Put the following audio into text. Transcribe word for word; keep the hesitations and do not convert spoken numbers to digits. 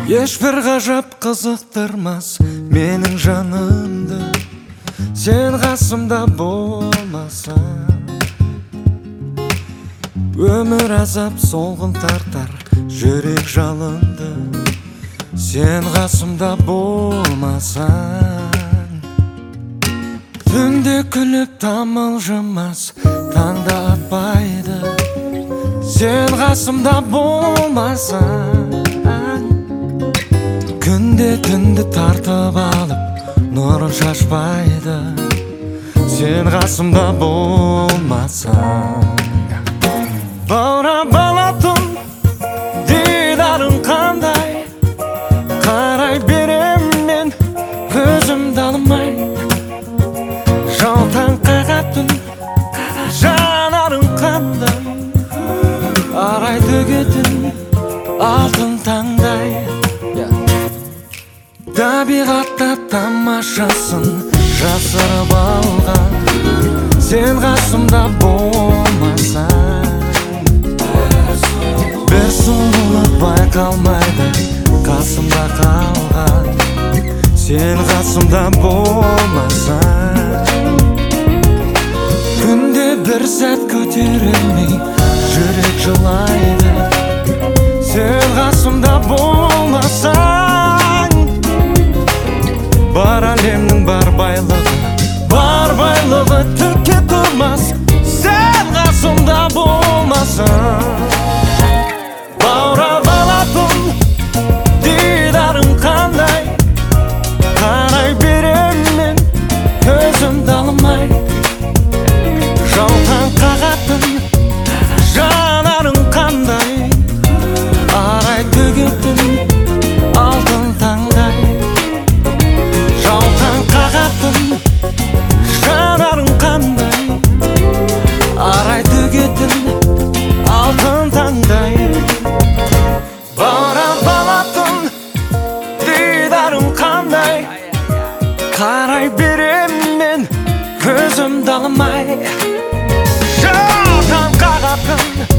Ешбір ғажап қызықтырмас менің жанымды, сен қасымда болмасаң. Өмір азап солғын тартар жүрек жалынды, сен қасымда болмасаң. Түнде күліп тамылжымас таңда атпайды, сен қасымда болмасаң. Күнде түнді тартып алып нұрын шашпайды, сен қасымда болмасаң. Баурап алатын дидарың қандай, қарай берем мен көзімді алмай. Жаутаң қағатын жанарың қандай, арай төгетін алтын таңдай. Табиғатта тамашасын жасырып алған, сен қасымда болмасаң. Бір сұлулық байқалмайды қасымда қалған, сен қасымда болмасаң. Күнде бір сәт көтерілмей жүрек жылайды, сен қасымда болмасаң. Бар әлемнің бар байлығы, бар байлығы түкке тұрмас, сен қасымда болмасаң. Баурап алатын дидарың қандай, қарай берем мен көзімді алмай. Жаутаң қағатын жанарың қандай, арай төгетін алтын таңдай. Жанарың қандай, арай төгетін алтын таңдай. Баурап алатын дидарың қандай, қарай берем мен көзімді алмай. Жаутаң қағатын